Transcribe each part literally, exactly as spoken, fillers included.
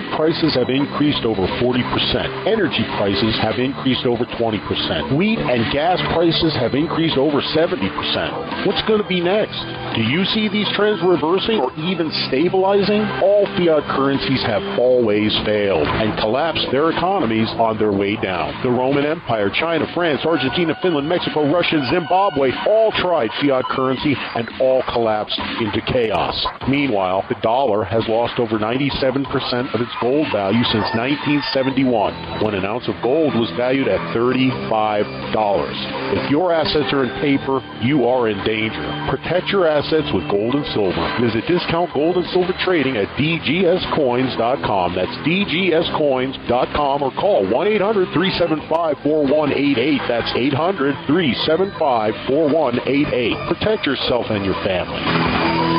prices have increased over forty percent. Energy prices have increased over twenty percent. Wheat and gas prices have increased over seventy percent. What's going to be next? Do you see these trends reversing or even stabilizing? All fiat currencies have always failed and collapsed their economies on their way down. The Roman Empire, China, France, Argentina, Finland, Mexico, Russia, and Zimbabwe all tried fiat currency and all collapsed into chaos. Meanwhile, the dollar has lost over ninety-seven percent of its gold value since nineteen seventy-one, when an ounce of gold was valued at thirty-five dollars. If your assets are in paper, you are in danger. Protect your assets with gold and silver. Visit Discount Gold and Silver Trading at d g s coins dot com. That's d g s coins dot com, or call one eight hundred, three seven five, four one eight eight. That's eight hundred, three seven five, four one eight eight. Protect yourself and your family.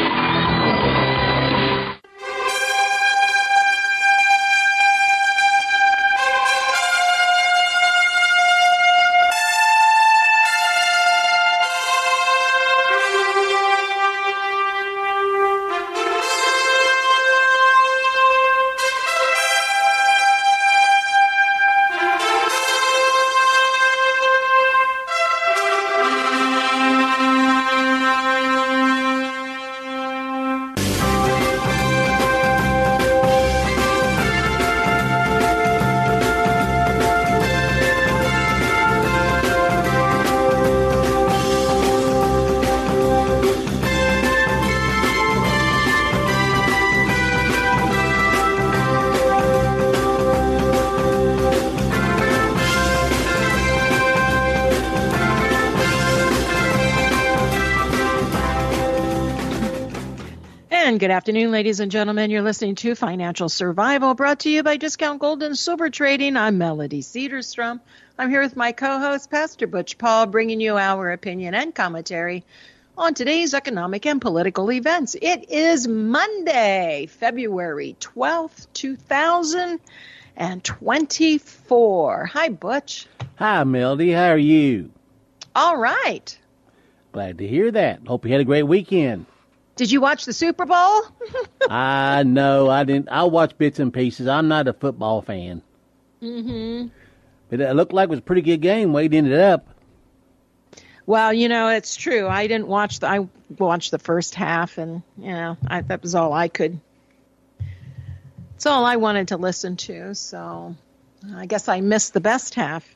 Good afternoon, ladies and gentlemen. You're listening to Financial Survival, brought to you by Discount Gold and Silver Trading. I'm Melody Cedarstrom. I'm here with my co-host, Pastor Butch Paul, bringing you our opinion and commentary on today's economic and political events. It is Monday, February twelfth, two thousand twenty-four. Hi, Butch. Hi, Melody. How are you? All right. Glad to hear that. Hope you had a great weekend. Did you watch the Super Bowl? I know I didn't. I watch bits and pieces. I'm not a football fan. Mm-hmm. But it looked like it was a pretty good game. Way it ended up. Well, you know, it's true. I didn't watch the. I watched the first half, and you know, I, that was all I could. It's all I wanted to listen to. So, I guess I missed the best half.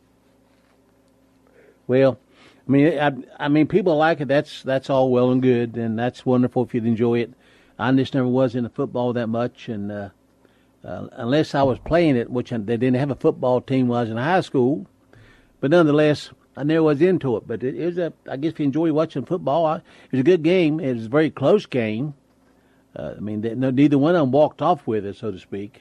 Well. I mean, I, I mean, people like it. That's that's all well and good, and that's wonderful if you'd enjoy it. I just never was into football that much, and uh, uh, unless I was playing it, which they didn't have a football team when I was in high school. But nonetheless, I never was into it. But it, it was a. I guess if you enjoy watching football, I, it was a good game. It was a very close game. Uh, I mean, they, no, neither one of them walked off with it, so to speak.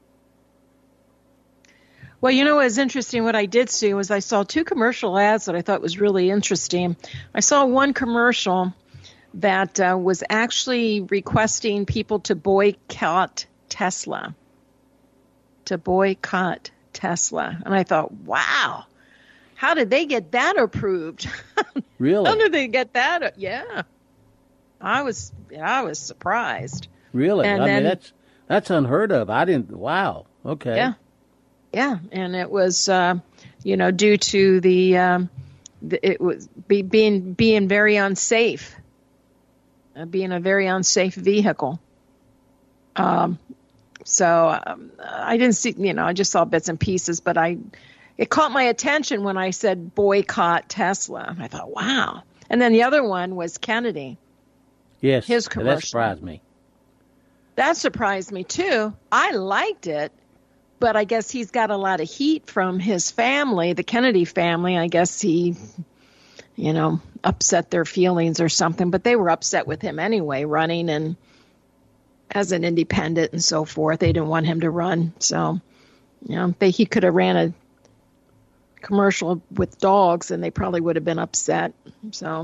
Well, you know what was interesting? What I did see was I saw two commercial ads that I thought was really interesting. I saw one commercial that uh, was actually requesting people to boycott Tesla, to boycott Tesla. And I thought, wow, how did they get that approved? Really? How did they get that? Yeah. I was I was surprised. Really? And I then, mean, that's that's unheard of. I didn't, wow. Okay. Yeah. Yeah, and it was, uh, you know, due to the, um, the it was be, being being very unsafe, uh, being a very unsafe vehicle. Um, so um, I didn't see, you know, I just saw bits and pieces, but I, it caught my attention when I said boycott Tesla. I thought, wow. And then the other one was Kennedy. Yes, his commercial. That surprised me. That surprised me too. I liked it. But I guess he's got a lot of heat from his family, the Kennedy family. I guess he, you know, upset their feelings or something. But they were upset with him anyway, running and as an independent and so forth. They didn't want him to run. So, you know, they, he could have ran a commercial with dogs and they probably would have been upset. So.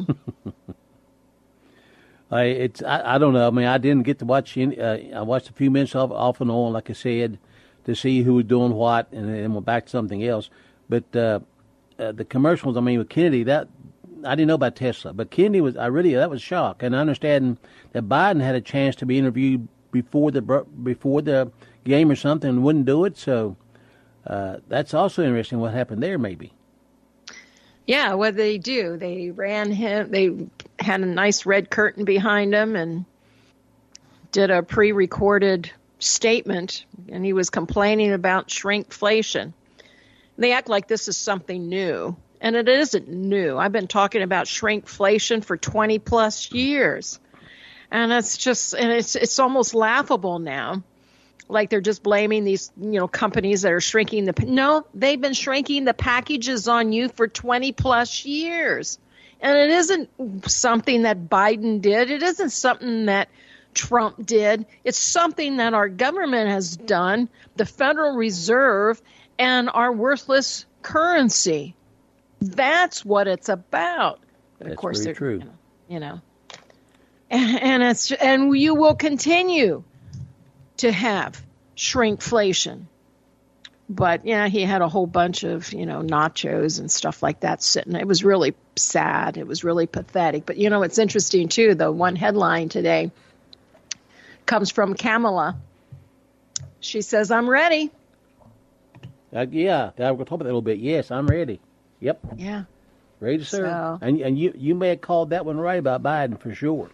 I, it's, I, I don't know. I mean, I didn't get to watch any, uh, I watched a few minutes off, off and on, like I said, to see who was doing what, and then went back to something else. But uh, uh, the commercials, I mean, with Kennedy, that I didn't know about Tesla, but Kennedy was, I really, that was a shock. And I understand that Biden had a chance to be interviewed before the before the game or something and wouldn't do it. So uh, that's also interesting. What happened there, maybe? Yeah, what did they do? They ran him. They had a nice red curtain behind him and did a pre-recorded statement, and he was complaining about shrinkflation. They act like this is something new, and it isn't new. I've been talking about shrinkflation for twenty plus years, and it's just, and it's it's almost laughable now. Like they're just blaming these, you know, companies that are shrinking the. No, they've been shrinking the packages on you for twenty plus years, and it isn't something that Biden did. It isn't something that Trump did. It's something that our government has done, the Federal Reserve, and our worthless currency. That's what it's about. But That's of course, very they're true. You know, you know. And, and it's and you will continue to have shrinkflation. But yeah, he had a whole bunch of, you know, nachos and stuff like that sitting. It was really sad. It was really pathetic. But you know, it's interesting too. The one headline today comes from Kamala. She says, "I'm ready." Uh, yeah, we'll talk about that a little bit. Yes, I'm ready. Yep. Yeah. Ready to serve. So, and and you, you may have called that one right about Biden for sure.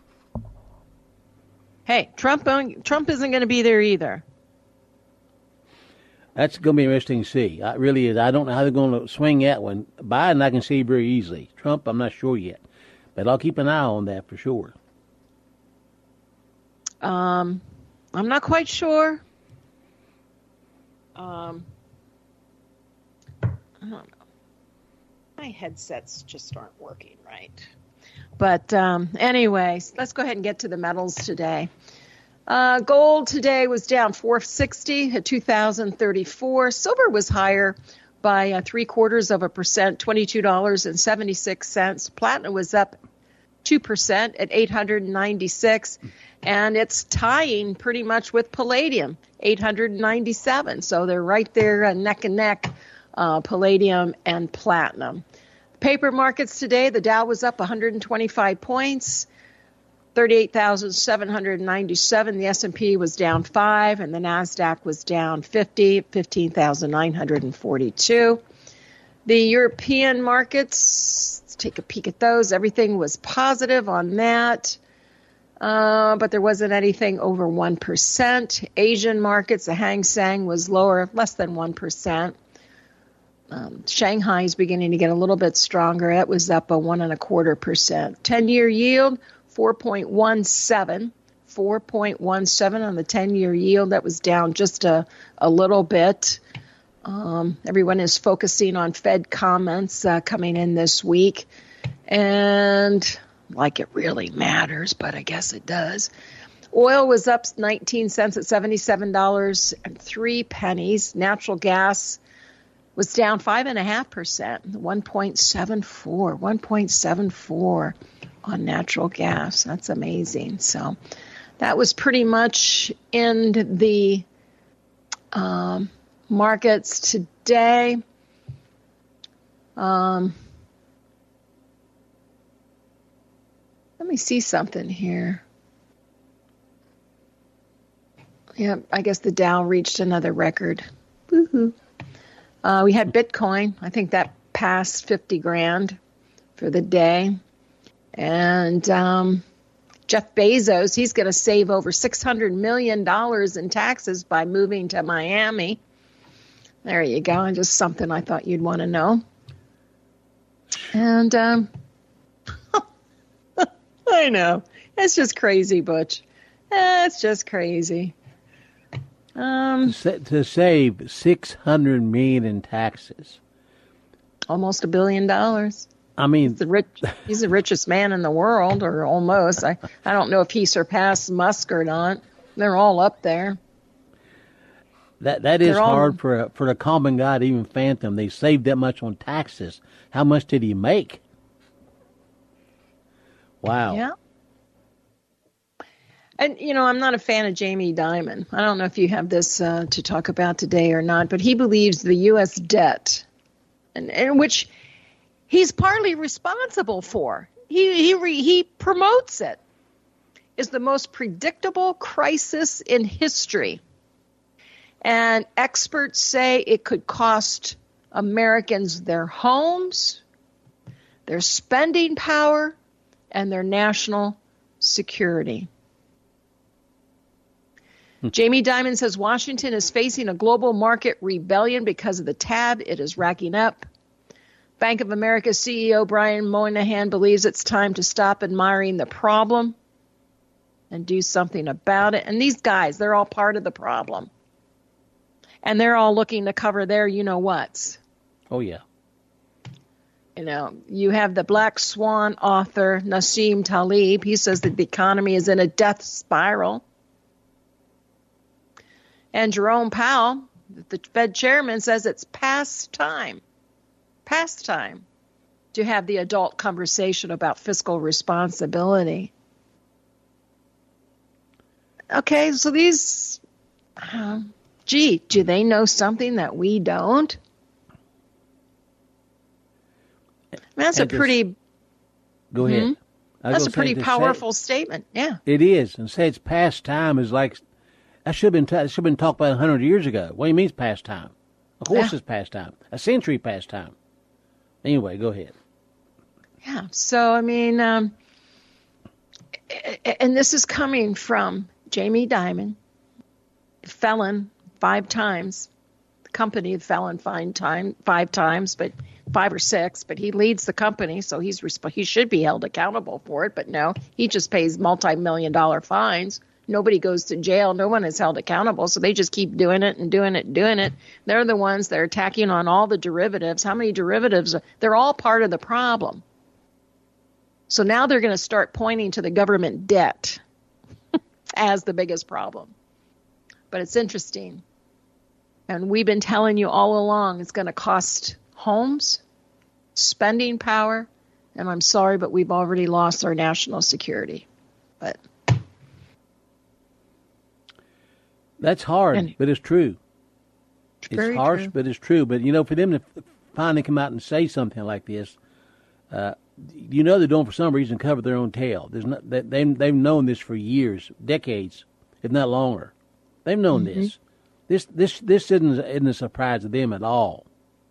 Hey, Trump Trump isn't going to be there either. That's going to be interesting to see. It really is. I don't know how they're going to swing that one. Biden, I can see very easily. Trump, I'm not sure yet. But I'll keep an eye on that for sure. Um, I'm not quite sure. Um, I don't know. My headsets just aren't working right. But um, anyway, let's go ahead and get to the metals today. Uh, gold today was down four sixty at two thousand thirty-four. Silver was higher by uh, three quarters of a percent, twenty-two dollars and seventy-six cents. Platinum was up two percent at eight hundred ninety-six, and it's tying pretty much with palladium, eight hundred ninety-seven. So they're right there uh, neck and neck, uh, palladium and platinum. Paper markets today, the Dow was up one hundred twenty-five points, thirty-eight thousand seven hundred ninety-seven. The S and P was down five, and the NASDAQ was down fifty, fifteen thousand nine hundred forty-two. The European markets, let's take a peek at those. Everything was positive on that, uh, but there wasn't anything over one percent. Asian markets, the Hang Seng was lower, less than one percent. Um, Shanghai is beginning to get a little bit stronger. It was up a one and a quarter percent. ten-year yield, four point one seven. four point one seven on the ten-year yield. That was down just a, a little bit. Um, everyone is focusing on Fed comments uh, coming in this week. And like it really matters, but I guess it does. Oil was up nineteen cents at seventy-seven dollars and three pennies. Natural gas was down five point five percent, one point seven four, one point seven four on natural gas. That's amazing. So that was pretty much in the um, markets today. Um, let me see something here. Yeah, I guess the Dow reached another record. Woohoo. Uh, we had Bitcoin. I think that passed fifty grand for the day. And um, Jeff Bezos, he's going to save over six hundred million dollars in taxes by moving to Miami. There you go. Just something I thought you'd want to know. And um, I know. It's just crazy, Butch. It's just crazy. Um, to save six hundred million in taxes, almost a billion dollars. I mean, he's the rich. He's the richest man in the world, or almost. I, I don't know if he surpassed Musk or not. They're all up there. That that is They're hard all, for a, for the common guy to even fathom. They saved that much on taxes. How much did he make? Wow. Yeah. And, you know, I'm not a fan of Jamie Dimon. I don't know if you have this uh, to talk about today or not, but he believes the U S debt, and, and which he's partly responsible for. He he re, he promotes it. is the most predictable crisis in history. And experts say it could cost Americans their homes, their spending power, and their national security. Hmm. Jamie Dimon says Washington is facing a global market rebellion because of the tab it is racking up. Bank of America C E O Brian Moynihan believes it's time to stop admiring the problem and do something about it. And these guys, they're all part of the problem. And they're all looking to cover their you-know-whats. Oh, yeah. You know, you have the Black Swan author, Nassim Taleb. He says that the economy is in a death spiral. And Jerome Powell, the Fed chairman, says it's past time, past time to have the adult conversation about fiscal responsibility. Okay, so these... Um, Gee, do they know something that we don't? I mean, that's and a pretty... Just, go ahead. Mm-hmm. That's a pretty powerful say, statement, yeah. It is. And say it's past time is like... That should have been, t- should have been talked about one hundred years ago. What do you mean it's past time? Of course yeah. it's past time. A century past time. Anyway, go ahead. Yeah, so, I mean... Um, and this is coming from Jamie Dimon, felon... Five times, the company fell in fine time five times, but five or six. But he leads the company, so he's resp- he should be held accountable for it. But no, he just pays multi-million dollar fines. Nobody goes to jail. No one is held accountable, so they just keep doing it and doing it and doing it. They're the ones that are attacking on all the derivatives. How many derivatives? They're all part of the problem. So now they're going to start pointing to the government debt as the biggest problem. But it's interesting. And we've been telling you all along it's going to cost homes, spending power, and I'm sorry, but we've already lost our national security. But that's hard, and, but it's true. It's, it's harsh, true. but it's true. But, you know, for them to finally come out and say something like this, uh, you know they're doing for some reason cover their own tail. There's not, they, they, they've known this for years, decades, if not longer. They've known mm-hmm. this. This this this isn't, isn't a surprise to them at all.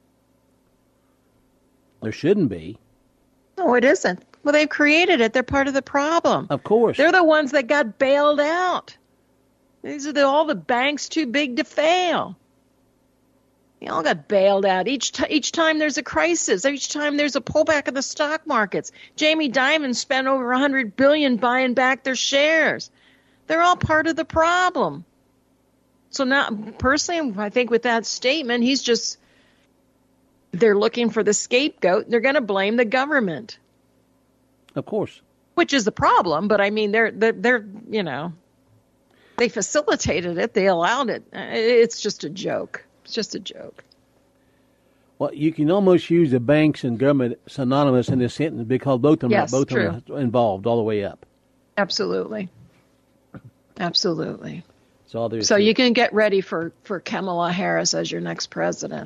There shouldn't be. No, it isn't. Well, they've created it. They're part of the problem. Of course. They're the ones that got bailed out. These are the, all the banks too big to fail. They all got bailed out. Each, t- each time there's a crisis, each time there's a pullback in the stock markets. Jamie Dimon spent over one hundred billion dollars buying back their shares. They're all part of the problem. So now, personally, I think with that statement, he's just, they're looking for the scapegoat. They're going to blame the government. Of course. Which is the problem, but I mean, they're, they're, they're, you know, they facilitated it. They allowed it. It's just a joke. It's just a joke. Well, you can almost use the banks and government synonymous in this sentence because both of them, yes, both of them are involved all the way up. Absolutely. Absolutely. So to. You can get ready for, for Kamala Harris as your next president.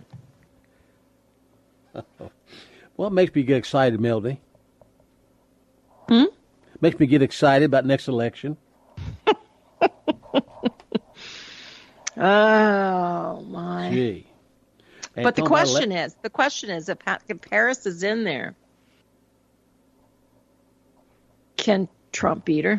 Well, it makes me get excited, Melody. Hmm? Makes me get excited about next election. Oh, my. Gee. But the question is, the question is, if, if Harris is in there, can Trump beat her?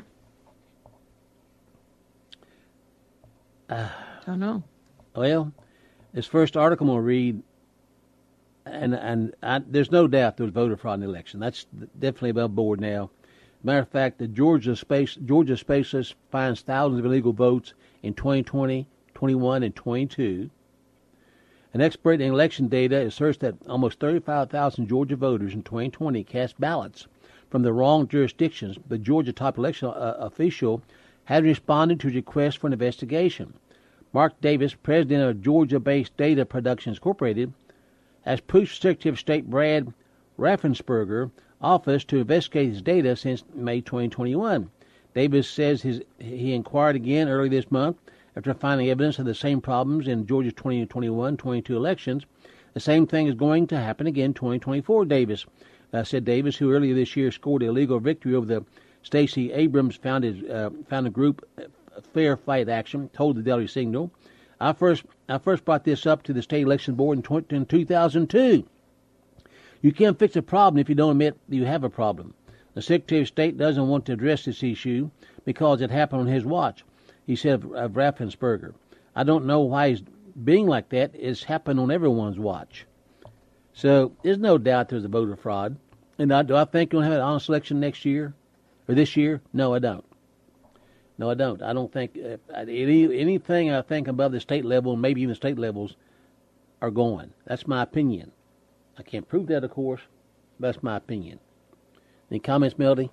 Uh, don't know. Well, this first article I'm going to read, and and I, there's no doubt there was voter fraud in the election. That's definitely above board now. Matter of fact, the Georgia Space Georgia Space Service finds thousands of illegal votes in twenty twenty, twenty-one, and twenty-two. An expert in election data asserts that almost thirty-five thousand Georgia voters in twenty twenty cast ballots from the wrong jurisdictions. The Georgia top election uh, official had responded to a request for an investigation. Mark Davis, president of Georgia-based Data Productions Incorporated, has pushed Secretary of State Brad Raffensperger office to investigate his data since May twenty twenty-one. Davis says his, he inquired again early this month after finding evidence of the same problems in Georgia's twenty twenty-one twenty-two elections. The same thing is going to happen again in twenty twenty-four, Davis uh, said. Davis, who earlier this year scored a legal victory over the Stacey Abrams founded uh, founded group Fair Fight Action, told the Daily Signal. I first I first brought this up to the state election board in, twenty, in two thousand two. You can't fix a problem if you don't admit you have a problem. The Secretary of State doesn't want to address this issue because it happened on his watch, he said of, of Raffensperger. I don't know why he's being like that. It's happened on everyone's watch. So there's no doubt there's a voter fraud. And I, do I think we'll have an honest election next year or this year? No, I don't. No, I don't. I don't think uh, any anything I think above the state level, maybe even state levels, are going. That's my opinion. I can't prove that, of course. But that's my opinion. Any comments, Melody?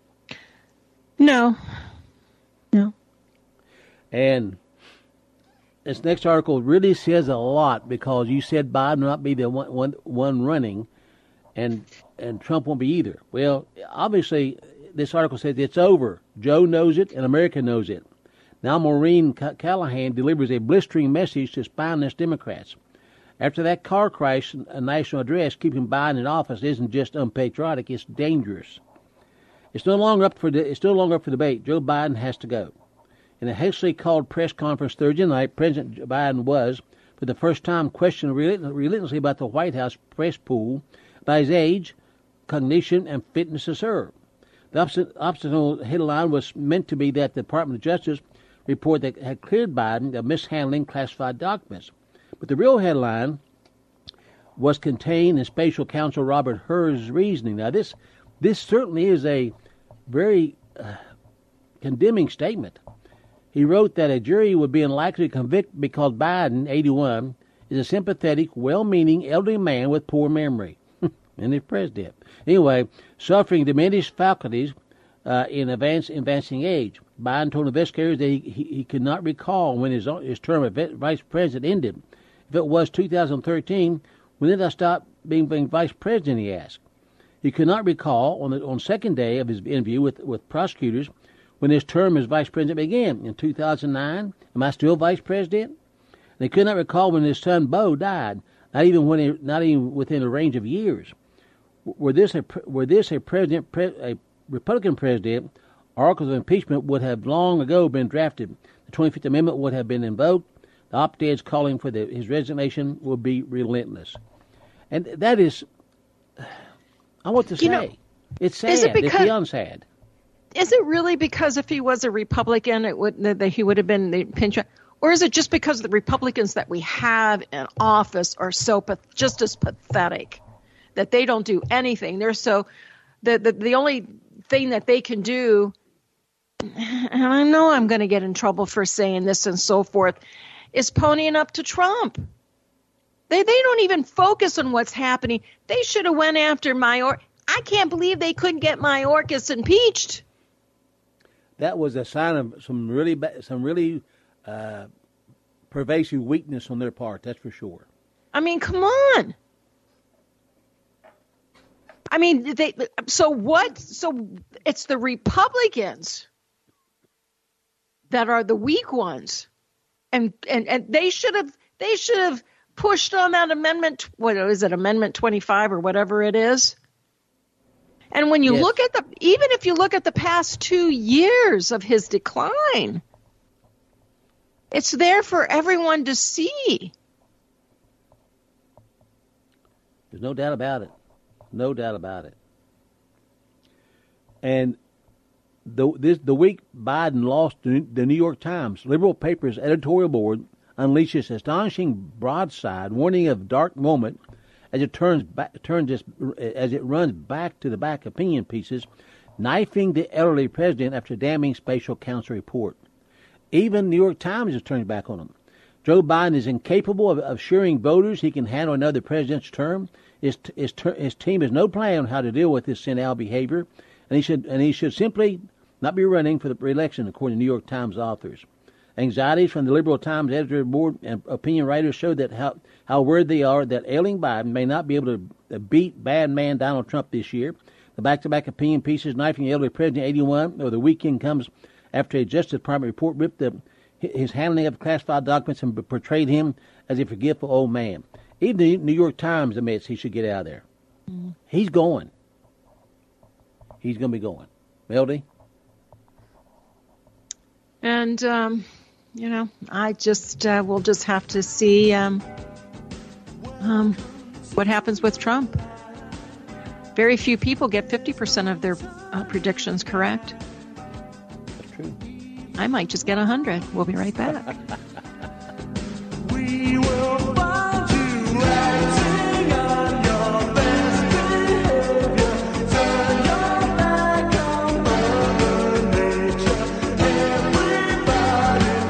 No. No. And this next article really says a lot because you said Biden will not be the one, one, one running, and and Trump won't be either. Well, obviously, this article says it's over. Joe knows it, and America knows it. Now Maureen Callahan delivers a blistering message to spineless Democrats. After that car crash, a national address keeping Biden in office isn't just unpatriotic; it's dangerous. It's no longer up for it's no longer up for debate. Joe Biden has to go. In a hastily called press conference Thursday night, President Biden was, for the first time, questioned relentlessly about the White House press pool, about his age, cognition, and fitness to serve. The optional headline was meant to be that the Department of Justice report that had cleared Biden of mishandling classified documents. But the real headline was contained in Special Counsel Robert Hur's reasoning. Now, this this certainly is a very uh, condemning statement. He wrote that a jury would be unlikely to convict because Biden, eighty-one, is a sympathetic, well-meaning elderly man with poor memory. And the president. Anyway, suffering diminished faculties uh, in advance, advancing age. Biden told investigators that he, he, he could not recall when his, his term as vice president ended. If it was two thousand thirteen, when did I stop being, being vice president, he asked. He could not recall on the on second day of his interview with, with prosecutors when his term as vice president began. In two thousand nine, am I still vice president? And he could not recall when his son Beau died, not even when he, not even within a range of years. Were this a were this a president a Republican president, articles of impeachment would have long ago been drafted. The twenty-fifth Amendment would have been invoked. The op-eds calling for the, his resignation would be relentless. And that is, I want to say, you know, it's sad. Is it because, it's beyond sad. Is it really because if he was a Republican, it would that he would have been the pinch? Or is it just because the Republicans that we have in office are so just as pathetic that they don't do anything? They're so the the, the only thing that they can do, and I know I'm going to get in trouble for saying this and so forth, is ponying up to Trump. They they don't even focus on what's happening. They should have went after Mayor. I can't believe they couldn't get Mayorkas impeached. That was a sign of some really ba- some really uh, pervasive weakness on their part. That's for sure. I mean, come on. I mean, they. So what? So it's the Republicans that are the weak ones, and and and they should have they should have pushed on that amendment. What is it? Amendment twenty-five or whatever it is. And when you yes. look at the, even if you look at the past two years of his decline, it's there for everyone to see. There's no doubt about it. No doubt about it. And the this the week Biden lost the New York Times, liberal paper's editorial board unleashes astonishing broadside warning of dark moment as it turns back, turns this, as it runs back to the back opinion pieces, knifing the elderly president after damning special counsel report. Even New York Times is turning back on him. Joe Biden is incapable of, of assuring voters he can handle another president's term. His, his, his team has no plan on how to deal with this senile behavior, and he should and he should simply not be running for the re-election, according to New York Times authors. Anxieties from the Liberal Times editorial board and opinion writers show that how, how worried they are that ailing Biden may not be able to beat bad man Donald Trump this year. The back-to-back opinion pieces knifing the elderly president, eighty-one, or the weekend comes after a Justice Department report ripped the, his handling of classified documents and portrayed him as a forgetful old man. Even the New York Times admits he should get out of there. Mm. He's going. He's going to be going. Melody? And, um, you know, I just, uh, we'll just have to see um, um, what happens with Trump. Very few people get fifty percent of their uh, predictions correct. That's true. I might just get one hundred. We'll be right back. We will find you acting on your best behavior. Turn your back on Mother Nature. Everybody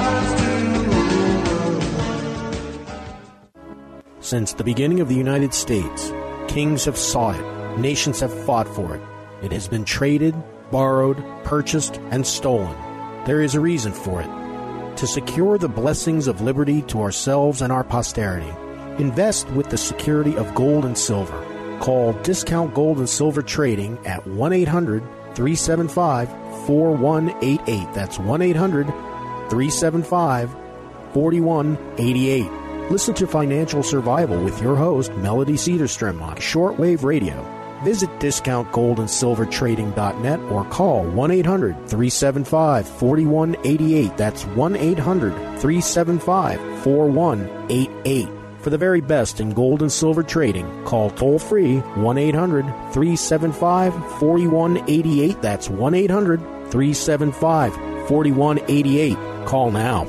wants to rule. Since the beginning of the United States, kings have sought it. Nations have fought for it. It has been traded, borrowed, purchased, and stolen. There is a reason for it. To secure the blessings of liberty to ourselves and our posterity, invest with the security of gold and silver. Call Discount Gold and Silver Trading at one eight hundred three seven five four one eight eight. That's one eight hundred three seven five four one eight eight. Listen to Financial Survival with your host, Melody Cedarstrom, on shortwave radio. Visit discount gold and silver trading dot net or call one eight hundred three seven five four one eight eight. That's one eight hundred three seven five four one eight eight. For the very best in gold and silver trading, call toll-free one eight hundred three seven five four one eight eight. That's one eight hundred three seven five four one eight eight. Call now.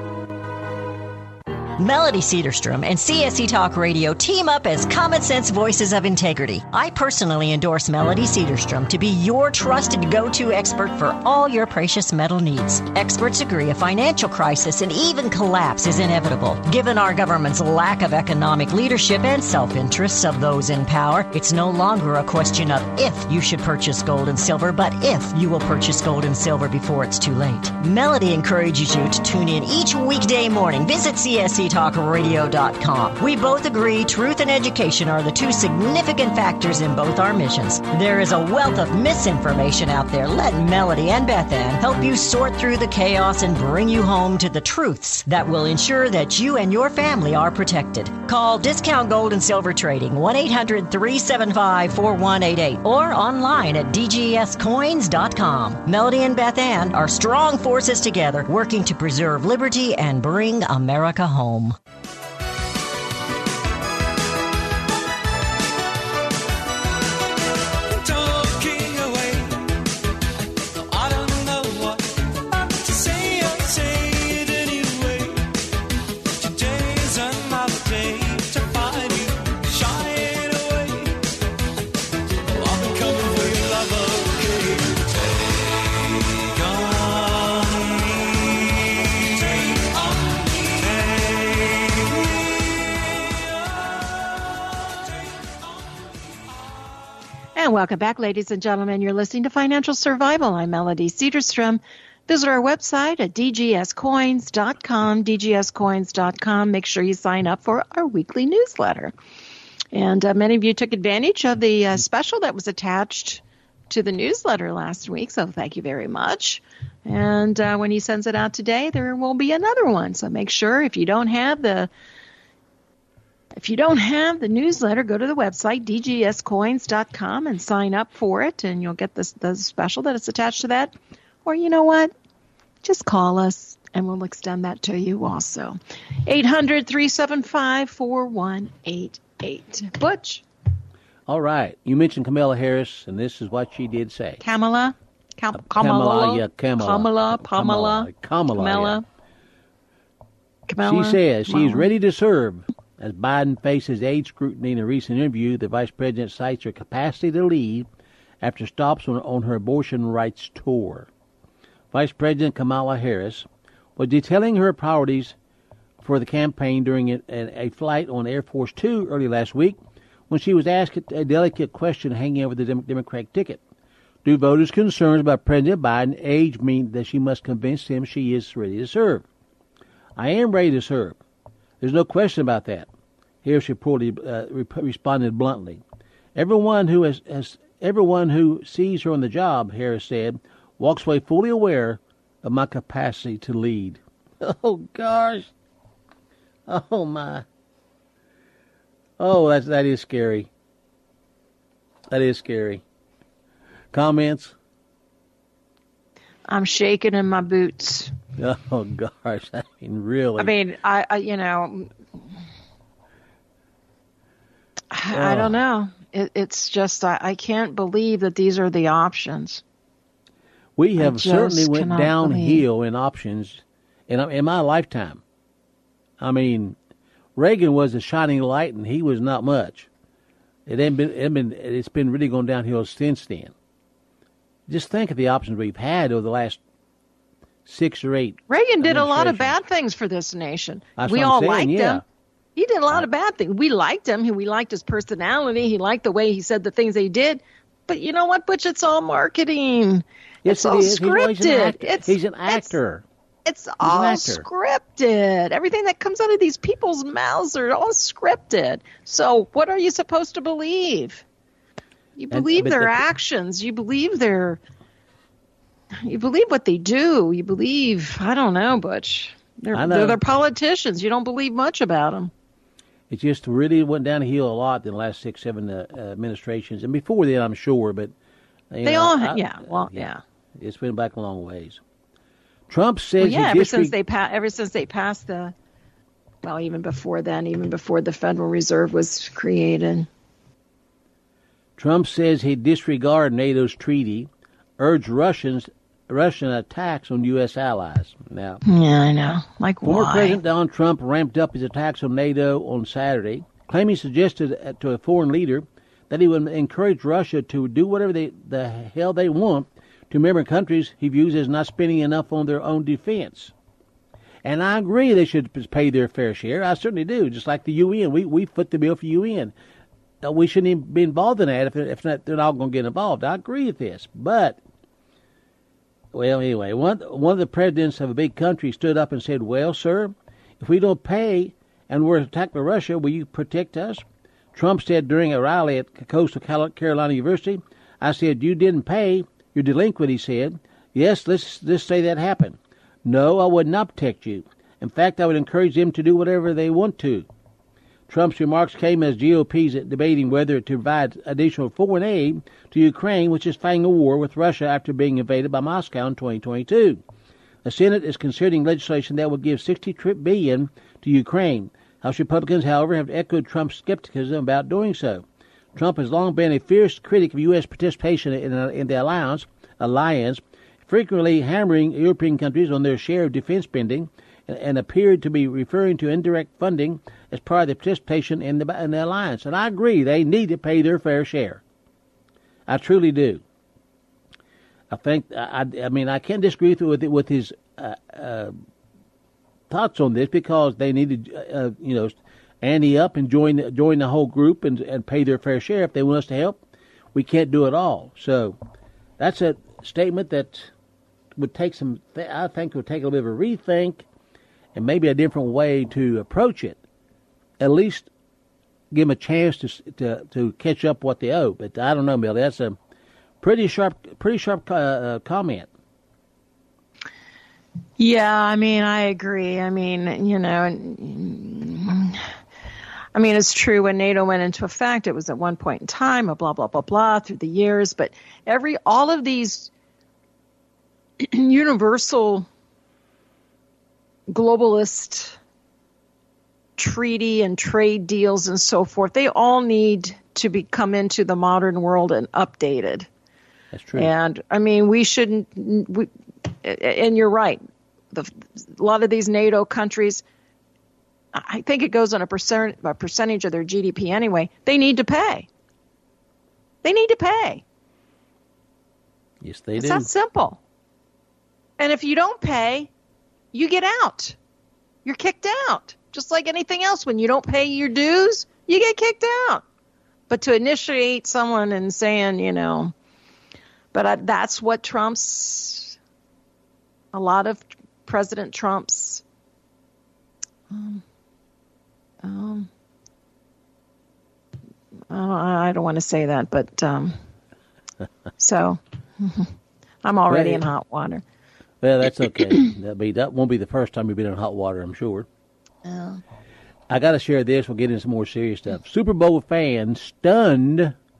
Melody Cedarstrom and C S E Talk Radio team up as common sense voices of integrity. I personally endorse Melody Cedarstrom to be your trusted go-to expert for all your precious metal needs. Experts agree a financial crisis and even collapse is inevitable. Given our government's lack of economic leadership and self-interests of those in power, it's no longer a question of if you should purchase gold and silver, but if you will purchase gold and silver before it's too late. Melody encourages you to tune in each weekday morning. Visit C S E talk radio dot com. We both agree truth and education are the two significant factors in both our missions. There is a wealth of misinformation out there. Let Melody and Beth Ann help you sort through the chaos and bring you home to the truths that will ensure that you and your family are protected. Call Discount Gold and Silver Trading one eight hundred three seven five four one eight eight or online at d g s coins dot com. Melody and Beth Ann are strong forces together working to preserve liberty and bring America home. Talking away, I don't know what to say. I'll say it anyway. Today's another day to find you shying away. I'll be coming for your love, okay? Take on me, take on me, And welcome back, ladies and gentlemen. You're listening to Financial Survival. I'm Melody Cedarstrom. Visit our website at d g s coins dot com, d g s coins dot com. Make sure you sign up for our weekly newsletter. And uh, many of you took advantage of the uh, special that was attached to the newsletter last week, so thank you very much. And uh, when he sends it out today, there will be another one. So make sure if you don't have the If you don't have the newsletter, go to the website, d g s coins dot com, and sign up for it, and you'll get this, the special that is attached to that. Or you know what? Just call us, and we'll extend that to you also. eight hundred three seven five four one eight eight. Butch? All right. You mentioned Kamala Harris, and this is what she did say. Kamala? Kam- Kamala, Kamala? yeah, Kamala. Kamala? Pamela? Kamala. Kamala? She Kamala? says she's Kamala? ready to serve. As Biden faces age scrutiny in a recent interview, the vice president cites her capacity to lead after stops on, on her abortion rights tour. Vice President Kamala Harris was detailing her priorities for the campaign during a, a flight on Air Force Two early last week when she was asked a delicate question hanging over the Democratic ticket. Do voters' concerns about President Biden's age mean that she must convince him she is ready to serve? I am ready to serve. There's no question about that. Here she reportedly uh, re- responded bluntly. Everyone who has, has everyone who sees her on the job, Harris said, walks away fully aware of my capacity to lead. Oh gosh. Oh my. Oh, that's that is scary. That is scary. Comments? I'm shaking in my boots. Oh gosh, I mean, really. I mean, I, I you know, I, I Oh. don't know. It, it's just I, I can't believe that these are the options. We I have just certainly went cannot downhill in options in in my lifetime. I mean, Reagan was a shining light, and he was not much. It ain't been, it ain't been it's been really going downhill since then. Just think of the options we've had over the last six or eight. Reagan did a lot of administrations. bad things for this nation. That's we what I'm all saying, liked yeah. him. He did a lot of bad things. We liked him. We liked his personality. He liked the way he said the things he did. But you know what, Butch? It's all marketing. Yes, it's it all is. He's- scripted. He's an actor. It's, He's an it's- actor. It's, all actor. scripted. Everything that comes out of these people's mouths are all scripted. So what are you supposed to believe? You And- believe but their the- actions. You believe their. You believe what they do. You believe. I don't know, Butch. They're, I know. they're, they're politicians. You don't believe much about them. It just really went downhill a lot in the last six, seven uh, uh, administrations, and before then, I'm sure. But you They know, all. I- yeah. Well. Yeah. It's been back a long ways. Trump says Well, yeah. he Ever disre- since they pa- ever since they passed the. Well, even before then, even before the Federal Reserve was created. Trump says he disregard NATO's treaty, urged Russians Russian attacks on U S allies. Now, Yeah, I know. Like former why? President Donald Trump ramped up his attacks on NATO on Saturday, claiming he suggested uh, to a foreign leader that he would encourage Russia to do whatever they, the hell they want to member countries he views as not spending enough on their own defense. And I agree they should pay their fair share. I certainly do. Just like the U N, we we foot the bill for U N. Uh, we shouldn't even be involved in that if if not, they're not going to get involved. I agree with this, but well, anyway, one one of the presidents of a big country stood up and said, "Well, sir, if we don't pay and we're attacked by Russia, will you protect us?" Trump said during a rally at Coastal Carolina University, "I said you didn't pay, you're delinquent." He said, "Yes, let's let's say that happened. No, I would not protect you. In fact, I would encourage them to do whatever they want to." Trump's remarks came as G O P's debating whether to provide additional foreign aid to Ukraine, which is fighting a war with Russia after being invaded by Moscow in twenty twenty-two. The Senate is considering legislation that would give sixty billion dollars to Ukraine. House Republicans, however, have echoed Trump's skepticism about doing so. Trump has long been a fierce critic of U S participation in, in the alliance, alliance, frequently hammering European countries on their share of defense spending, and, and appeared to be referring to indirect funding as part of the participation in the, in the alliance. And I agree, they need to pay their fair share. I truly do. I think, I, I mean, I can't disagree with with his uh, uh, thoughts on this, because they need to, uh, you know, ante up and join join the whole group and and pay their fair share. If they want us to help, we can't do it all. So that's a statement that would take some, I think, would take a little bit of a rethink and maybe a different way to approach it. At least give them a chance to to to catch up what they owe. But I don't know, Millie. That's a pretty sharp, pretty sharp uh, comment. Yeah, I mean, I agree. I mean, you know, I mean, it's true when NATO went into effect, it was at one point in time, a blah, blah, blah, blah, through the years. But every, all of these universal globalist treaty and trade deals and so forth, they all need to be come into the modern world and updated. That's true. And I mean, we shouldn't. We, and you're right. The, a lot of these NATO countries, I think it goes on a percent, a percentage of their G D P anyway. They need to pay. They need to pay. Yes, they It's do. that simple. And if you don't pay, you get out. You're kicked out. Just like anything else, when you don't pay your dues, you get kicked out. But to initiate someone and saying, you know, but I, that's what Trump's, a lot of President Trump's, um, um, I don't, I don't want to say that, but um, so I'm already Well, in hot water. Well, that's okay. That'll be, that won't be the first time you've been in hot water, I'm sure. Oh. I got to share this. We'll get into some more serious stuff. Super Bowl fans stunned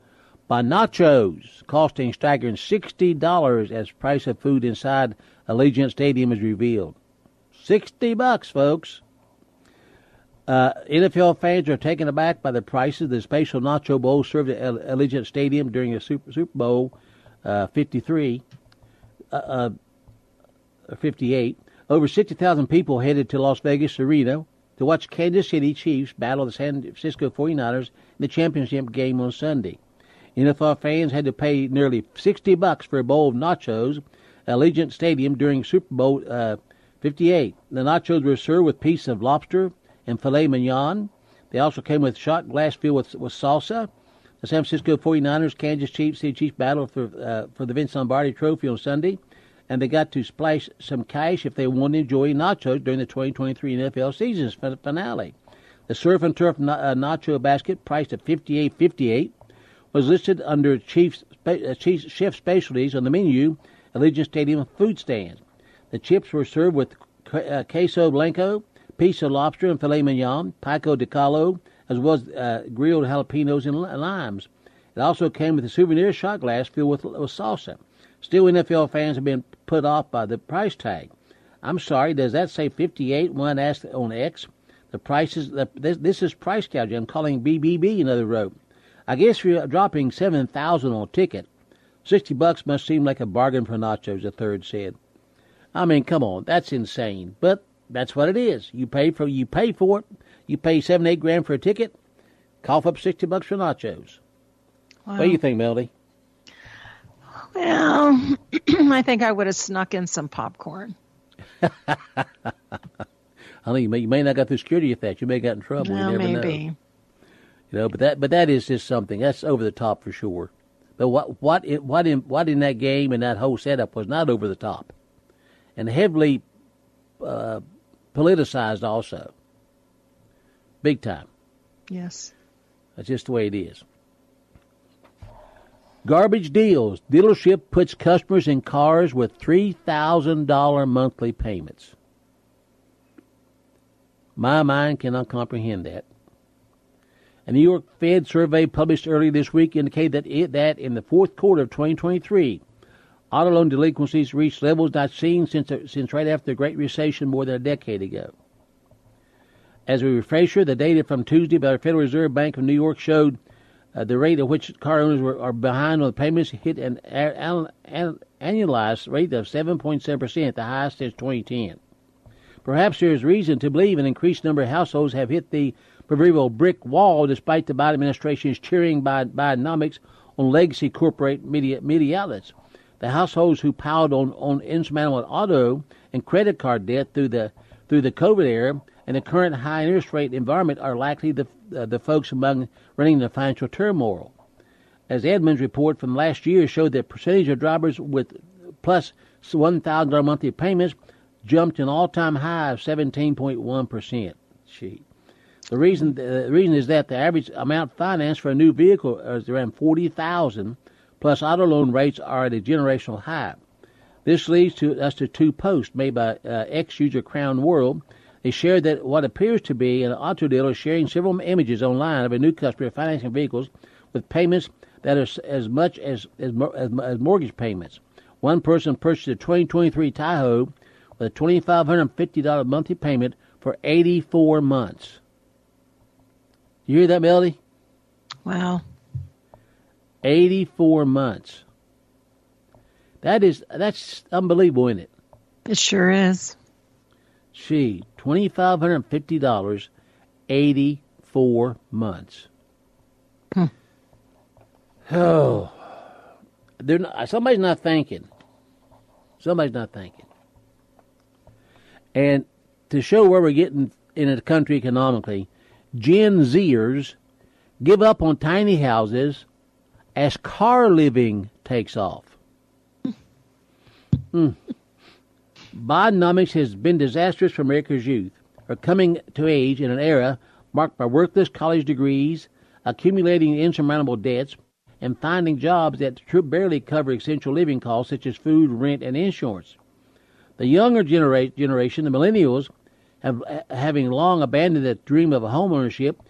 by nachos, costing staggering sixty dollars as price of food inside Allegiant Stadium is revealed. sixty bucks, folks. Uh, N F L fans are taken aback by the prices of the special Nacho Bowl served at Allegiant Stadium during the Super, Super Bowl uh, fifty-three, uh, uh, fifty-eight. Over sixty thousand people headed to Las Vegas Arena to watch Kansas City Chiefs battle the San Francisco forty-niners in the championship game on Sunday. N F L fans had to pay nearly sixty bucks for a bowl of nachos at Allegiant Stadium during Super Bowl uh, fifty-eight. The nachos were served with pieces of lobster and filet mignon. They also came with shot glass filled with, with salsa. The San Francisco forty-niners, Kansas Chiefs, City Chiefs battled for uh, for the Vince Lombardi Trophy on Sunday, and they got to splash some cash if they wanted to enjoy nachos during the twenty twenty-three N F L season's finale. The surf and turf na- uh, nacho basket, priced at fifty-eight fifty-eight, was listed under Chiefs, uh, Chiefs chef specialties on the menu at Allegiant Stadium food stands. The chips were served with uh, queso blanco, piece of lobster and filet mignon, pico de gallo, as well as uh, grilled jalapenos and limes. It also came with a souvenir shot glass filled with, with salsa. Still, N F L fans have been put off by the price tag. I'm sorry, does that say fifty-eight? One asked on X. The price is, the, this, this is price gouging. I'm calling B B B, another wrote. I guess you're dropping seven thousand dollars on a ticket. sixty bucks must seem like a bargain for nachos, a third said. I mean, come on, that's insane. But that's what it is. You pay for you pay for it. You pay seven, eight grand for a ticket. Cough up sixty bucks for nachos. Wow. What do you think, Melody? Well, I think I would have snuck in some popcorn. I think you may, you may not got through security with that. You may have got in trouble. Well, you never maybe. know. You know, but that but that is just something that's over the top for sure. But what what it, what in what in that game and that whole setup was not over the top, and heavily uh, politicized also. Big time. Yes. That's just the way it is. Garbage deals. Dealership puts customers in cars with three thousand dollars monthly payments. My mind cannot comprehend that. A New York Fed survey published earlier this week indicated that, it, that in the fourth quarter of twenty twenty-three, auto loan delinquencies reached levels not seen since, since right after the Great Recession more than a decade ago. As a refresher, the data from Tuesday by the Federal Reserve Bank of New York showed uh, the rate at which car owners were, are behind on the payments hit an, an, an annualized rate of seven point seven percent, the highest since twenty ten. Perhaps there is reason to believe an increased number of households have hit the proverbial brick wall despite the Biden administration's cheering by Bidenomics on legacy corporate media, media outlets. The households who piled on, on insurmountable auto and credit card debt through the through the COVID era and the current high interest rate environment are likely the uh, the folks among running the financial turmoil. As Edmunds' report from last year showed, that percentage of drivers with plus one thousand dollars monthly payments jumped an all-time high of seventeen point one percent. Gee. The reason the reason is that the average amount financed for a new vehicle is around forty thousand dollars, plus auto loan rates are at a generational high. This leads to us to two posts made by uh, ex-user Crown World. They shared that what appears to be an auto dealer sharing several images online of a new customer financing vehicles with payments that are as much as as, as, as mortgage payments. One person purchased a twenty twenty-three Tahoe with a two thousand five hundred fifty dollars monthly payment for eighty-four months. You hear that, Melody? Wow. eighty-four months. That is, that's unbelievable, isn't it? It sure is. Gee, two thousand five hundred fifty dollars, eighty-four months. Hmm. Oh, they're not, somebody's not thinking. Somebody's not thinking. And to show where we're getting in a country economically, Gen Zers give up on tiny houses as car living takes off. mm. Bidenomics has been disastrous for America's youth, are coming to age in an era marked by worthless college degrees, accumulating insurmountable debts, and finding jobs that barely cover essential living costs such as food, rent, and insurance. The younger genera- generation, the millennials, have having long abandoned the dream of a home ownership,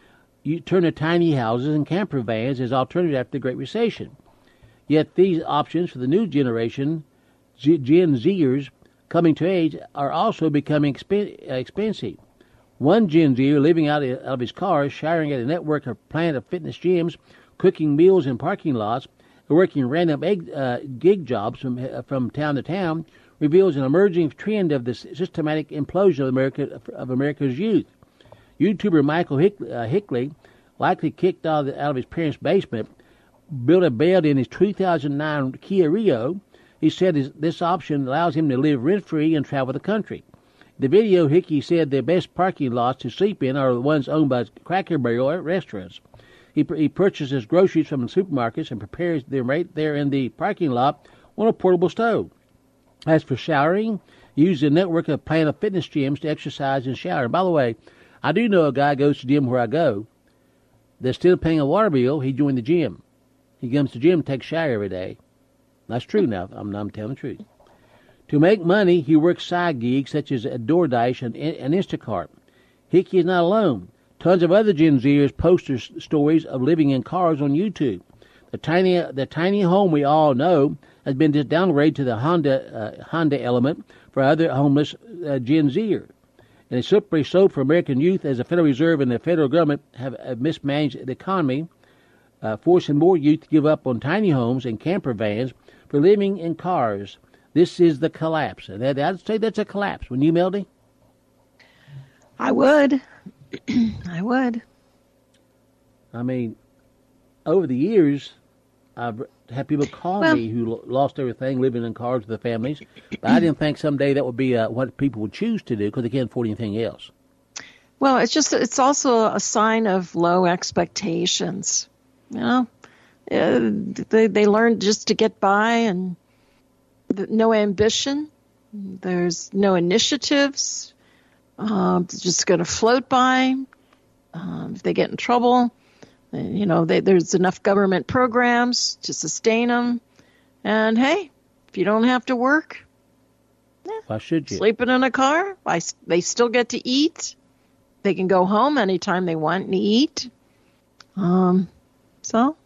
you turn to tiny houses and camper vans as alternatives after the Great Recession. Yet these options for the new generation, G- Gen Zers coming to age, are also becoming exp- expensive. One Gen Zer living out of, out of his car, showering at a network of plant of fitness gyms, cooking meals in parking lots, and working random egg, uh, gig jobs from uh, from town to town, reveals an emerging trend of the systematic implosion of America of America's youth. YouTuber Michael Hick, uh, Hickley, likely kicked out of, the, out of his parents' basement, built a bed in his two thousand nine Kia Rio. He said his, this option allows him to live rent-free and travel the country. The video, Hickey said the best parking lots to sleep in are the ones owned by Cracker Barrel restaurants. He, he purchases groceries from the supermarkets and prepares them right there in the parking lot on a portable stove. As for showering, he uses a network of Planet Fitness gyms to exercise and shower. And by the way, I do know a guy goes to the gym where I go that's still paying a water bill. He joined the gym. He comes to the gym and takes a shower every day. That's true now. I'm, I'm telling the truth. To make money, he works side gigs such as a DoorDash and, and Instacart. Hickey is not alone. Tons of other Gen Zers post their stories of living in cars on YouTube. The tiny, the tiny home we all know has been just downgraded to the Honda uh, Honda Element for other homeless uh, Gen Zer. And it's slippery slope for American youth as the Federal Reserve and the federal government have, have mismanaged the economy, uh, forcing more youth to give up on tiny homes and camper vans for living in cars. This is the collapse. And I'd say that's a collapse. Wouldn't you, Melody? I would. I would. I mean, over the years, I've had people call well, me who lost everything living in cars with their families. But I didn't think someday that would be uh, what people would choose to do because they can't afford anything else. Well, it's just, it's also a sign of low expectations. You know, uh, they, they learn just to get by and no ambition. There's no initiatives. Um, they're just going to float by. Um, if they get in trouble, you know, they, there's enough government programs to sustain them. And hey, if you don't have to work, eh, why should you? Sleeping in a car, I, they still get to eat. They can go home anytime they want and eat. Um, so.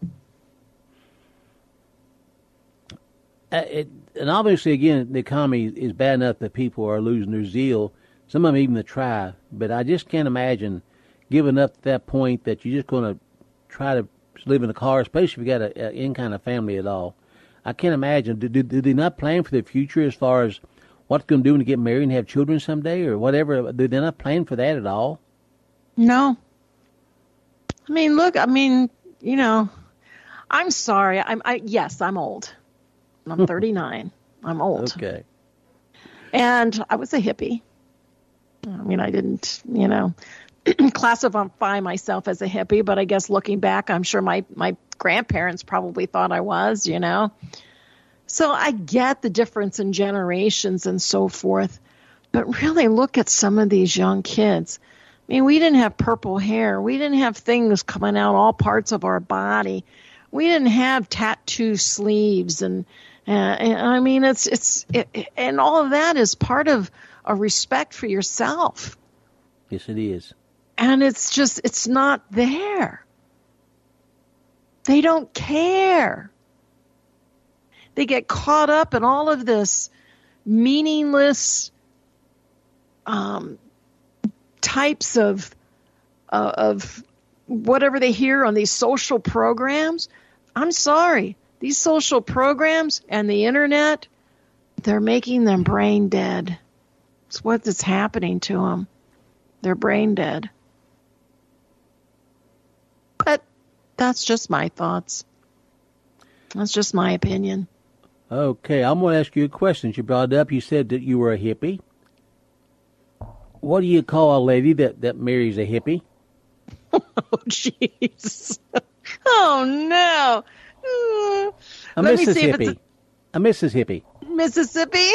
Uh, it, and obviously, again, the economy is bad enough that people are losing their zeal. Some of them even to try. But I just can't imagine giving up at that point that you're just going to try to live in a car, especially if you got a, a any kind of family at all. I can't imagine. Do, do, do they not plan for the future as far as what's going to do when they get married and have children someday or whatever? Do they not plan for that at all? No. I mean, look, I mean, you know, I'm sorry. I'm, I, yes, I'm old. I'm thirty-nine. I'm old. Okay. And I was a hippie. I mean, I didn't, you know, classify myself as a hippie, but I guess looking back, I'm sure my, my grandparents probably thought I was, you know. So I get the difference in generations and so forth. But really look at some of these young kids. I mean, we didn't have purple hair. We didn't have things coming out all parts of our body. We didn't have tattoo sleeves. And, uh, and I mean, it's, it's, it, and all of that is part of a respect for yourself. Yes, it is. And it's just, it's not there. They don't care. They get caught up in all of this meaningless um, types of uh, of whatever they hear on these social programs. I'm sorry. These social programs and the internet, they're making them brain dead. It's what is happening to them. They're brain dead. But that's just my thoughts. That's just my opinion. Okay, I'm going to ask you a question. You brought it up. You said that you were a hippie. What do you call a lady that, that marries a hippie? Oh, jeez. Oh, no. Uh, A let me Missus see if Hippie. it's A Missus Hippie. a Mississippi.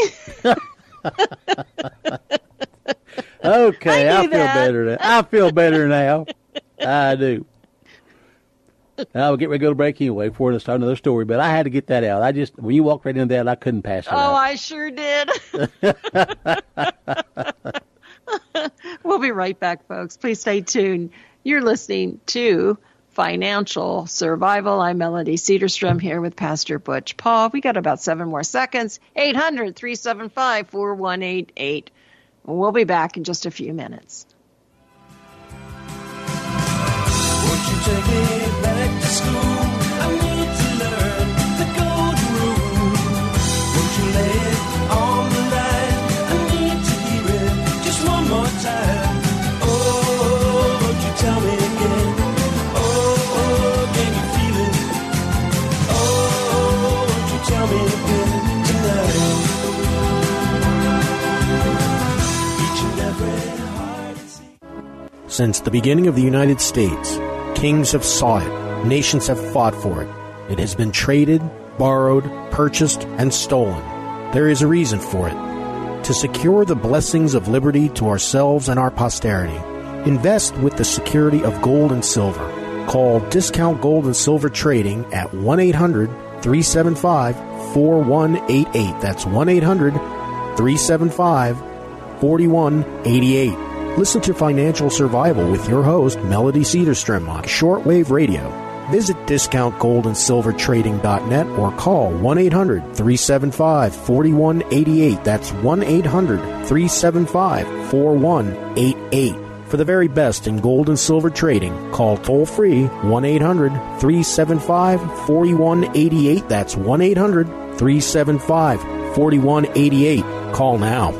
Okay, I I, knew feel that. better now. I feel better now. I do. I'll get ready to go to break anyway before to start another story, but I had to get that out. I just, when you walked right into that, I couldn't pass it Oh, out. I sure did. We'll be right back, folks. Please stay tuned. You're listening to Financial Survival. I'm Melody Cedarstrom here with Pastor Butch Paul. We got about seven more seconds. eight hundred, three seven five, four one eight eight. We'll be back in just a few minutes. Won't you take me back to school? I need to learn the golden rule. Won't you lay it on the line? I need to hear it just one more time. Oh, won't you tell me again? Oh, can you feel it? Oh, won't you tell me again tonight? Each and every heart is Since the beginning of the United States, kings have sought it, nations have fought for it. It has been traded, borrowed, purchased, and stolen. There is a reason for it. To secure the blessings of liberty to ourselves and our posterity, invest with the security of gold and silver. Call Discount Gold and Silver Trading at one eight hundred, three seven five, four one eight eight. That's one eight hundred, three seven five, four one eight eight. Listen to Financial Survival with your host, Melody Cedarstrom, on shortwave radio. Visit discount gold and silver trading dot net or call one eight hundred, three seven five, four one eight eight. That's one eight hundred, three seven five, four one eight eight. For the very best in gold and silver trading, call toll-free one eight hundred, three seven five, four one eight eight. That's one eight hundred, three seven five, four one eight eight. Call now.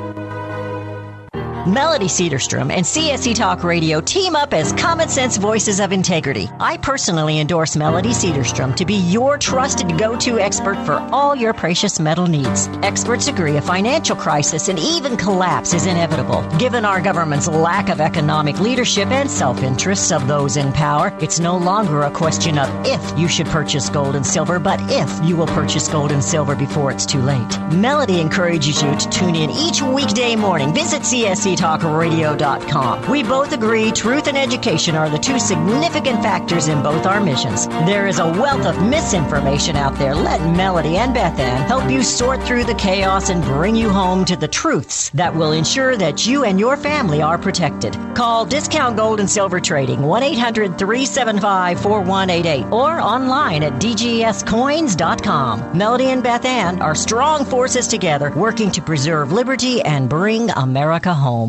Melody Cedarstrom and C S C Talk Radio team up as Common Sense Voices of Integrity. I personally endorse Melody Cedarstrom to be your trusted go-to expert for all your precious metal needs. Experts agree a financial crisis and even collapse is inevitable. Given our government's lack of economic leadership and self-interests of those in power, it's no longer a question of if you should purchase gold and silver, but if you will purchase gold and silver before it's too late. Melody encourages you to tune in each weekday morning. Visit C S C talk radio dot com. We both agree truth and education are the two significant factors in both our missions. There is a wealth of misinformation out there. Let Melody and Beth Ann help you sort through the chaos and bring you home to the truths that will ensure that you and your family are protected. Call Discount Gold and Silver Trading one eight hundred, three seven five, four one eight eight or online at d g s coins dot com. Melody and Beth Ann are strong forces together working to preserve liberty and bring America home.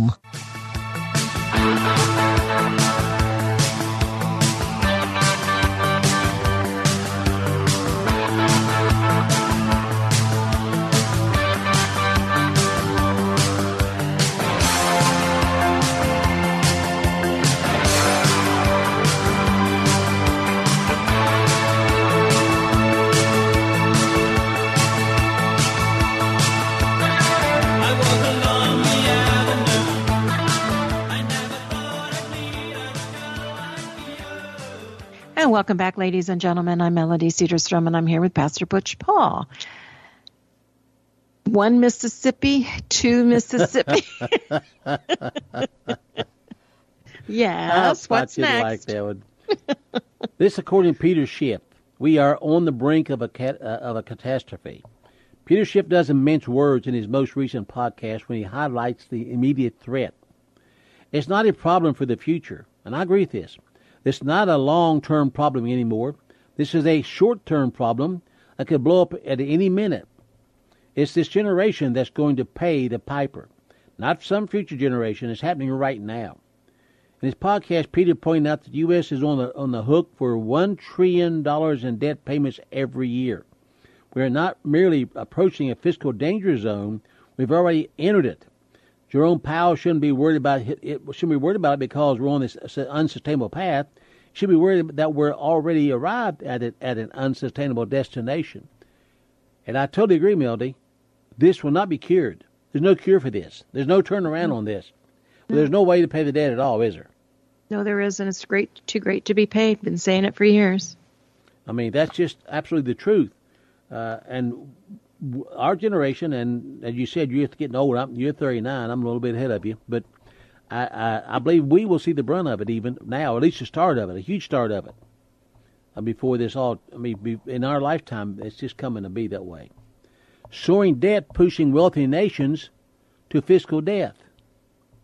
And welcome back, ladies and gentlemen. I'm Melody Cedarstrom, and I'm here with Pastor Butch Paul. One Mississippi, two Mississippi. Yes, what's next? Like that one. This, according to Peter Schiff, we are on the brink of a cat, uh, of a catastrophe. Peter Schiff doesn't mince words in his most recent podcast when he highlights the immediate threat. It's not a problem for the future, and I agree with this. It's not a long-term problem anymore. This is a short-term problem that could blow up at any minute. It's this generation that's going to pay the piper, not some future generation. It's happening right now. In his podcast, Peter pointed out that the U S is on the on the hook for one trillion dollars in debt payments every year. We're not merely approaching a fiscal danger zone. We've already entered it. Jerome Powell shouldn't be worried about it. it shouldn't be worried about it because we're on this unsustainable path. Should be worried that we're already arrived at it at an unsustainable destination. And I totally agree, Melody. This will not be cured. There's no cure for this. There's no turnaround on this. There's no way to pay the debt at all, is there? No, there isn't. It's great, too great to be paid. Been saying it for years. I mean, that's just absolutely the truth. Uh, and our generation, and as you said, you're getting old. I'm, you're thirty-nine. I'm a little bit ahead of you. But I, I, I believe we will see the brunt of it even now, at least the start of it, a huge start of it. Uh, before this all, I mean, be, in our lifetime, it's just coming to be that way. Soaring debt pushing wealthy nations to fiscal death.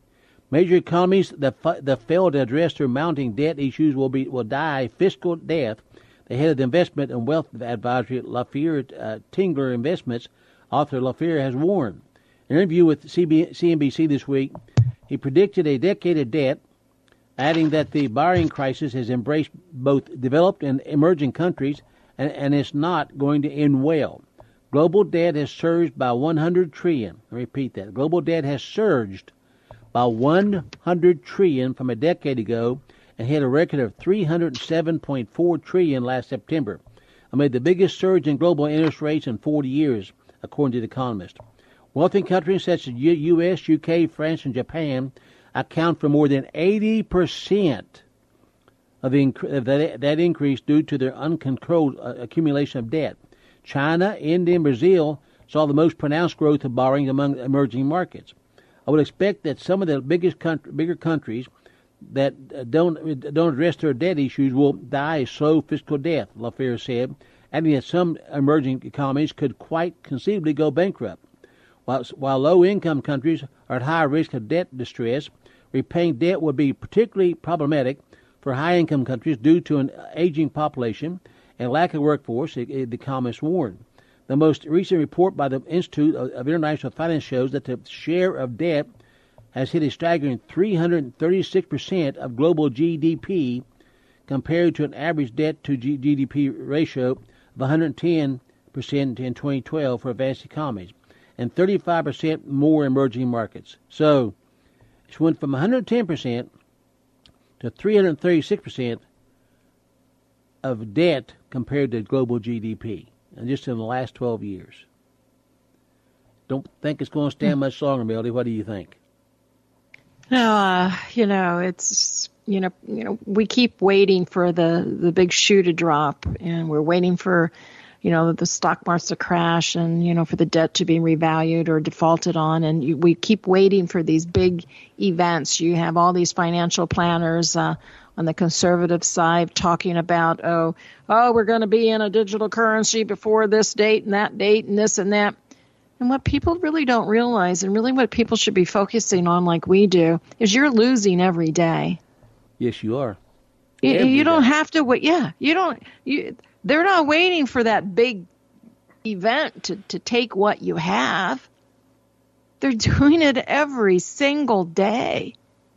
Major economies that, that fail to address their mounting debt issues will be will die fiscal death. The head of the investment and wealth advisory, Lafier uh, Tingler Investments, author Lafier, has warned. In an interview with C N B C this week, he predicted a decade of debt, adding that the borrowing crisis has embraced both developed and emerging countries, and, and it's not going to end well. Global debt has surged by one hundred trillion dollars. I repeat that. Global debt has surged by one hundred trillion dollars from a decade ago and hit a record of three hundred seven point four trillion dollars last September, amid the biggest surge in global interest rates in forty years, according to The Economist. Wealthy countries such as U S, U K, France, and Japan account for more than eighty percent of, the, of that, that increase due to their uncontrolled uh, accumulation of debt. China, India, and Brazil saw the most pronounced growth of borrowing among emerging markets. I would expect that some of the biggest country, bigger countries that uh, don't don't address their debt issues will die a slow fiscal death, Lafier said, adding that some emerging economies could quite conceivably go bankrupt. While, while low-income countries are at high risk of debt distress, repaying debt would be particularly problematic for high-income countries due to an aging population and lack of workforce, the economists warned. The most recent report by the Institute of International Finance shows that the share of debt has hit a staggering three hundred thirty-six percent of global G D P, compared to an average debt to G D P ratio of one hundred ten percent in twenty twelve for advanced economies, and thirty-five percent more emerging markets. So it went from one hundred ten percent to three hundred thirty-six percent of debt compared to global G D P, and just in the last twelve years. Don't think it's going to stand much longer, Melody. What do you think? No, uh, you know, it's, you know, you know, we keep waiting for the, the big shoe to drop, and we're waiting for, you know, the stock markets to crash, and, you know, for the debt to be revalued or defaulted on. And you, we keep waiting for these big events. You have all these financial planners uh, on the conservative side talking about, oh, oh, we're going to be in a digital currency before this date and that date and this and that. And what people really don't realize, and really what people should be focusing on like we do, is you're losing every day. Yes, you are. You, Every you don't day. have to wait. Yeah, you don't. You, they're not waiting for that big event to, to take what you have. They're doing it every single day.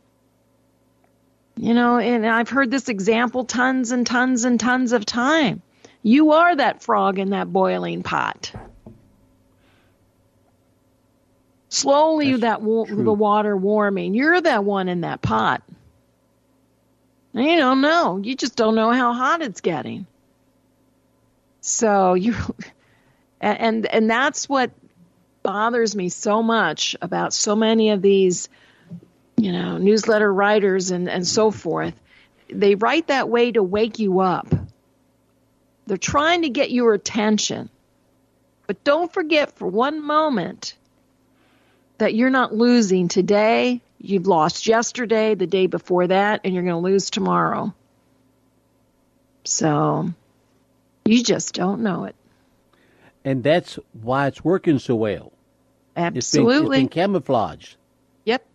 You know, and I've heard this example tons and tons and tons of time. You are that frog in that boiling pot. Slowly, That's that wa- true. the water warming. You're that one in that pot. And you don't know. You just don't know how hot it's getting. So you, and and that's what bothers me so much about so many of these, you know, newsletter writers and, and so forth. They write that way to wake you up. They're trying to get your attention. But don't forget for one moment that you're not losing today. You've lost yesterday, the day before that, and you're going to lose tomorrow. So you just don't know it. And that's why it's working so well. Absolutely. It's been, it's been camouflaged. Yep.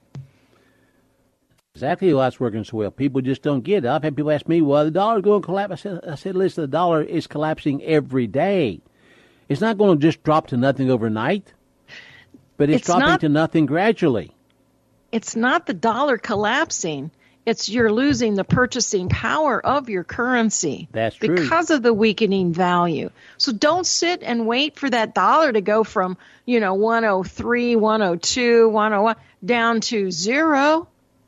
Exactly why it's working so well. People just don't get it. I've had people ask me, well, the dollar's going to collapse. I said, I said, listen, the dollar is collapsing every day. It's not going to just drop to nothing overnight, but it's, It's dropping not- to nothing gradually. It's not the dollar collapsing. It's you're losing the purchasing power of your currency. That's true. Because of the weakening value. So don't sit and wait for that dollar to go from, you know, one oh three, one oh two, one oh one down to zero.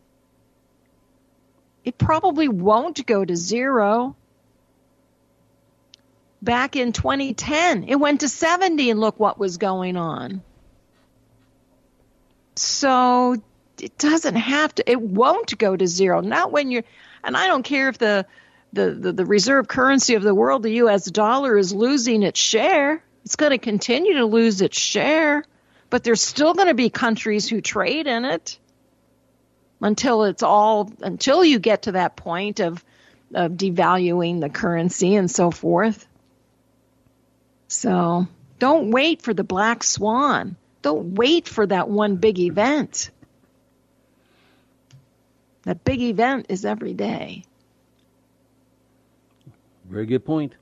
It probably won't go to zero. Back in twenty ten, it went to seventy, and look what was going on. So it doesn't have to, it won't go to zero. Not when you're, and I don't care if the, the, the, the reserve currency of the world, the U S dollar, is losing its share. It's going to continue to lose its share, but there's still going to be countries who trade in it until it's all, until you get to that point of, of devaluing the currency and so forth. So don't wait for the black swan. Don't wait for that one big event. That big event is every day. Very good point.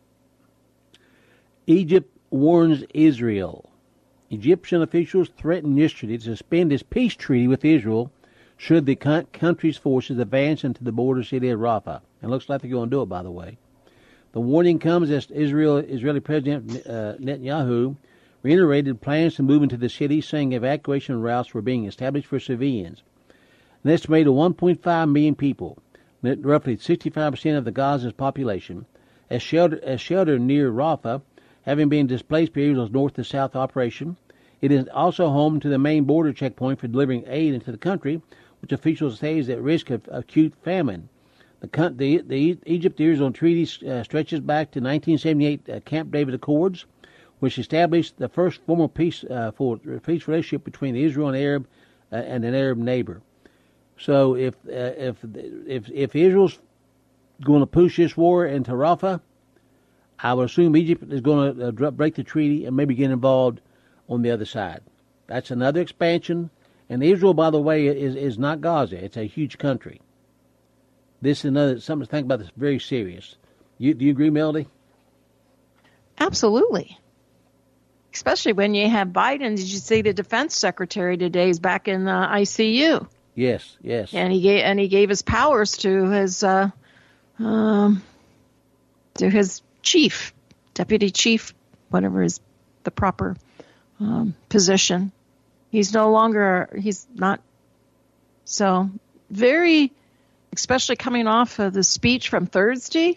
Egypt warns Israel. Egyptian officials threatened yesterday to suspend its peace treaty with Israel should the country's forces advance into the border city of Rafah. And it looks like they're going to do it, by the way. The warning comes as Israel, Israeli President uh, Netanyahu reiterated plans to move into the city, saying evacuation routes were being established for civilians. An estimated one point five million people, roughly sixty-five percent of the Gaza's population, as sheltered, as sheltered near Rafah, having been displaced by Israel's north to south operation. It is also home to the main border checkpoint for delivering aid into the country, which officials say is at risk of acute famine. The, the, the Egypt-Israel treaty uh, stretches back to nineteen seventy-eight uh, Camp David Accords, which established the first formal peace, uh, for, peace relationship between Israel and Arab uh, and an Arab neighbor. So if uh, if if if Israel's going to push this war into Rafah, I would assume Egypt is going to uh, break the treaty and maybe get involved on the other side. That's another expansion. And Israel, by the way, is is not Gaza. It's a huge country. This is another something to think about. That's very serious. You, do you agree, Melody? Absolutely. Especially when you have Biden. Did you see the defense secretary today is back in uh, I C U? Yes, yes. And he gave and he gave his powers to his uh, um, to his chief, deputy chief, whatever is the proper um, position. He's no longer. He's not. So very, especially coming off of the speech from Thursday.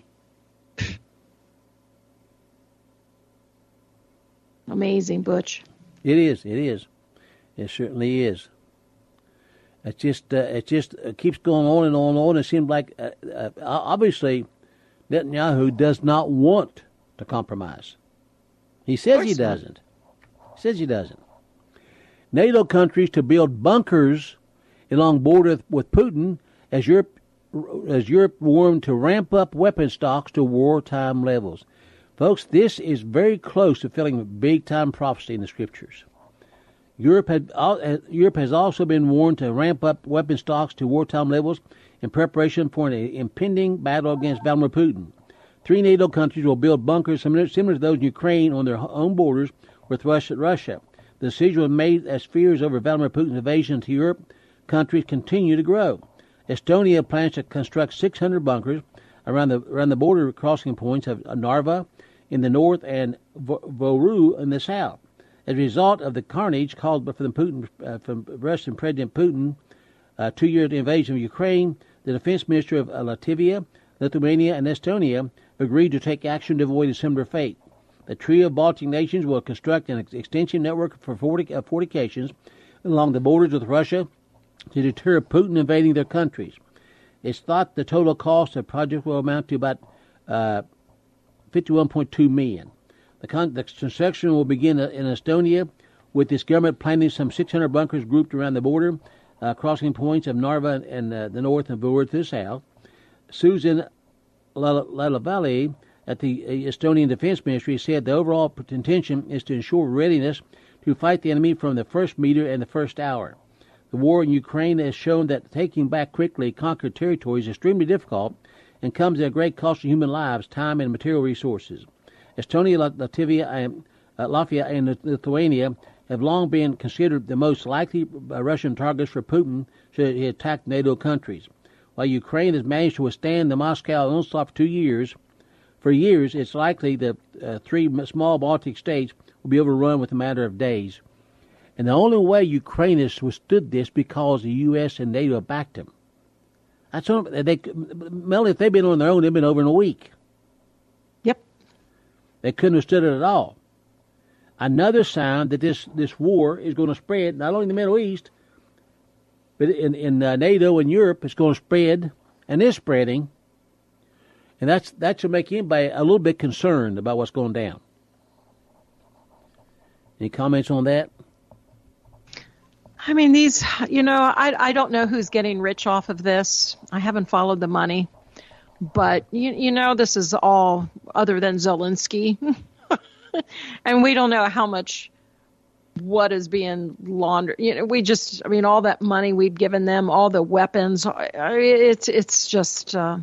Amazing, Butch. It is. It is. It certainly is. It just uh, it just uh, keeps going on and on and on. It seems like uh, uh, obviously Netanyahu does not want to compromise. He says he doesn't. He says he doesn't. NATO countries to build bunkers along border with Putin as Europe as Europe warned to ramp up weapon stocks to wartime levels. Folks, this is very close to filling big-time prophecy in the Scriptures. Europe, had, uh, Europe has also been warned to ramp up weapon stocks to wartime levels in preparation for an impending battle against Vladimir Putin. Three NATO countries will build bunkers similar, similar to those in Ukraine on their own borders with Russia. The decision was made as fears over Vladimir Putin's invasion to Europe countries continue to grow. Estonia plans to construct six hundred bunkers around the around the border crossing points of Narva in the north and Voru in the south. As a result of the carnage caused from Putin, uh, from Russian President Putin, uh, two-year invasion of Ukraine, the defense minister of uh, Latvia, Lithuania, and Estonia agreed to take action to avoid a similar fate. The trio of Baltic nations will construct an extensive network for forti- uh, fortifications along the borders with Russia to deter Putin invading their countries. It's thought the total cost of the project will amount to about uh, fifty-one point two million dollars. The, con- the construction will begin in Estonia, with this government planning some six hundred bunkers grouped around the border, uh, crossing points of Narva and uh, the north and Voru to the south. Susan Lalavalli at the Estonian Defense Ministry said the overall intention is to ensure readiness to fight the enemy from the first meter and the first hour. The war in Ukraine has shown that taking back quickly conquered territory is extremely difficult and comes at a great cost of human lives, time, and material resources. Estonia, Latvia, and, uh, Latvia, and Lithuania have long been considered the most likely uh, Russian targets for Putin should he attack NATO countries. While Ukraine has managed to withstand the Moscow onslaught for two years, for years it's likely that uh, three small Baltic states will be overrun within a matter of days. And the only way Ukraine has withstood this because the U S and NATO backed them. That's all, they, Mel, if they'd been on their own, they'd been over in a week. Yep. They couldn't have stood it at all. Another sign that this, this war is going to spread, not only in the Middle East, but in, in uh, NATO and Europe, it's going to spread, and is spreading. And that's that should make anybody a little bit concerned about what's going down. Any comments on that? I mean, these, you know, I I don't know who's getting rich off of this. I haven't followed the money. But, you, you know, this is all other than Zelensky. And we don't know how much what is being laundered. You know, we just, I mean, all that money we've given them, all the weapons, I- I- it's it's just, uh,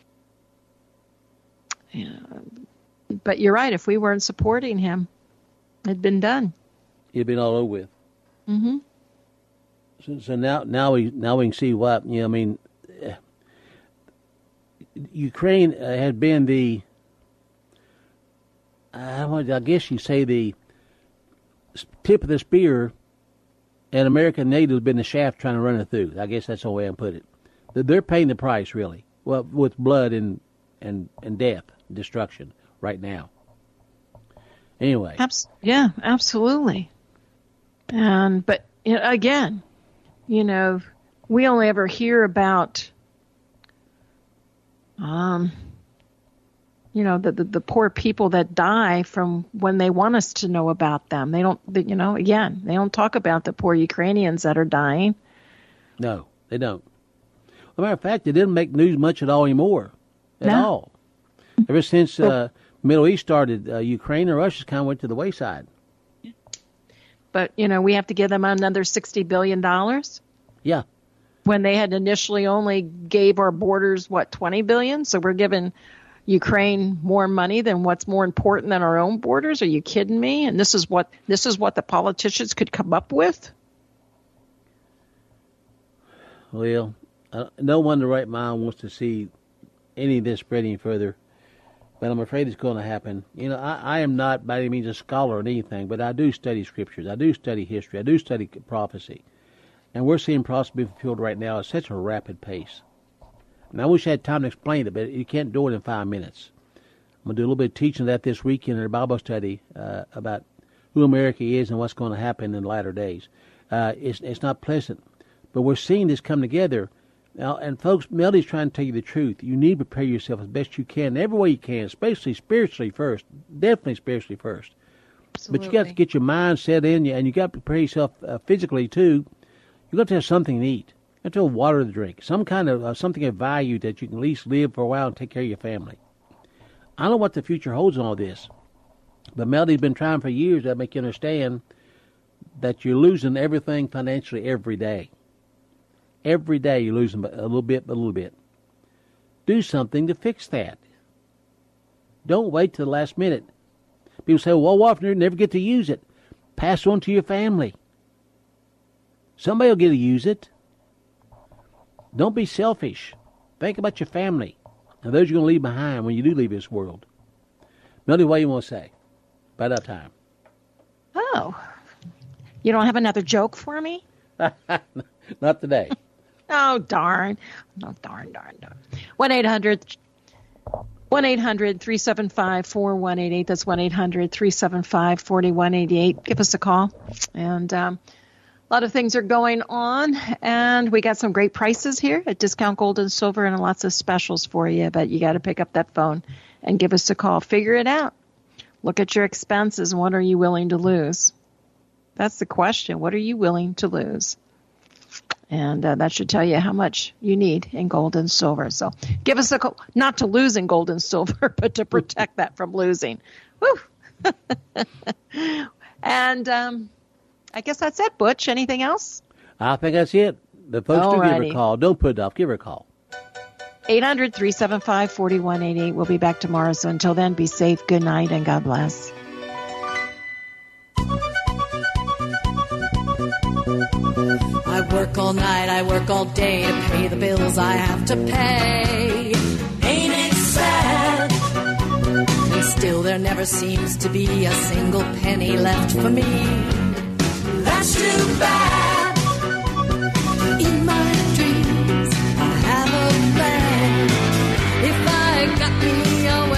you know, but you're right. If we weren't supporting him, it'd been done. It'd been all over with. Mm-hmm. So, so now, now we now we can see what you know. I mean, uh, Ukraine uh, had been the, I, would- I guess you say the s- tip of the spear, and American NATO has been the shaft trying to run it through. I guess that's the way I put it. They're- They're paying the price, really. Well, with blood and and and death, destruction right now. Anyway, Abs- yeah, absolutely. And but you know, again, you know, we only ever hear about, um, you know, the, the the poor people that die from when they want us to know about them. They don't, they, you know, again, they don't talk about the poor Ukrainians that are dying. no, they don't. As a matter of fact, they didn't make news much at all anymore. At No. all. Ever since uh, Middle East started, uh, Ukraine and Russia kind of went to the wayside. But you know, we have to give them another sixty billion dollars Yeah. when they had initially only gave our borders what twenty billion. So we're giving Ukraine more money than what's more important than our own borders. Are you kidding me? And this is what this is what the politicians could come up with. Well, uh, no one in the right mind wants to see any of this spreading further, but I'm afraid it's going to happen. You know, I, I am not by any means a scholar or anything, but I do study scriptures. I do study history. I do study prophecy. And we're seeing prophecy being fulfilled right now at such a rapid pace. And I wish I had time to explain it, but you can't do it in five minutes. I'm going to do a little bit of teaching of that this weekend in a Bible study uh, about who America is and what's going to happen in the latter days. Uh, it's, it's not pleasant, but we're seeing this come together. Now, and folks, Melody's trying to tell you the truth. You need to prepare yourself as best you can, every way you can, especially spiritually first. Definitely spiritually first. Absolutely. But you got to get your mind set in, and you got to prepare yourself uh, physically too. You got to have something to eat. You got to have water to drink, some kind of uh, something of value that you can at least live for a while and take care of your family. I don't know what the future holds in all this, but Melody's been trying for years to make you understand that you're losing everything financially every day. Every day you're losing a little bit, but a little bit. Do something to fix that. Don't wait till the last minute. People say, well, what if you never get to use it? Pass it on to your family. Somebody will get to use it. Don't be selfish. Think about your family and those you're going to leave behind when you do leave this world. Melody, what do you want to say? About that time. Oh, you don't have another joke for me? Not today. Oh, darn. Oh, darn, darn, darn. one eight hundred one eight hundred three seven five four one eight eight. That's one eight hundred three seven five four one eight eight. Give us a call. And um, a lot of things are going on, and we got some great prices here at Discount Gold and Silver and lots of specials for you, but you got to pick up that phone and give us a call. Figure it out. Look at your expenses and what are you willing to lose? That's the question. What are you willing to lose? And uh, that should tell you how much you need in gold and silver. So give us a call, not to lose in gold and silver, but to protect that from losing. Woo! And um, I guess that's it, Butch. Anything else? I think that's it. The folks do give her Alrighty. a call. Don't put it off. Give her a call. eight hundred three seven five four one eight eight. We'll be back tomorrow. So until then, be safe. Good night and God bless. I work all night, I work all day to pay the bills I have to pay. Ain't it sad? And still there never seems to be a single penny left for me. That's too bad. In my dreams, I have a plan. If I got me a